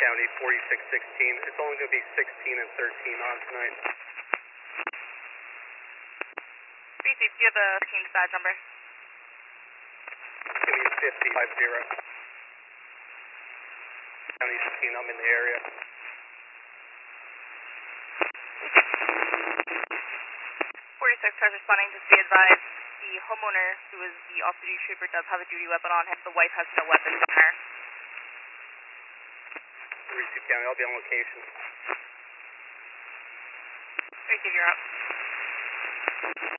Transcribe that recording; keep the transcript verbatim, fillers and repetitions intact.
County, forty-six sixteen. It's only going to be sixteen and thirteen on tonight. B C, do you have the team's badge number? Give me fifty, five zero. County sixteen, I'm in the area. forty-six cars responding, just be advised, the homeowner, who is the off-duty trooper, does have a duty weapon on him. The wife has no weapons on her. Receive County, I'll be on location. Receive, you're up.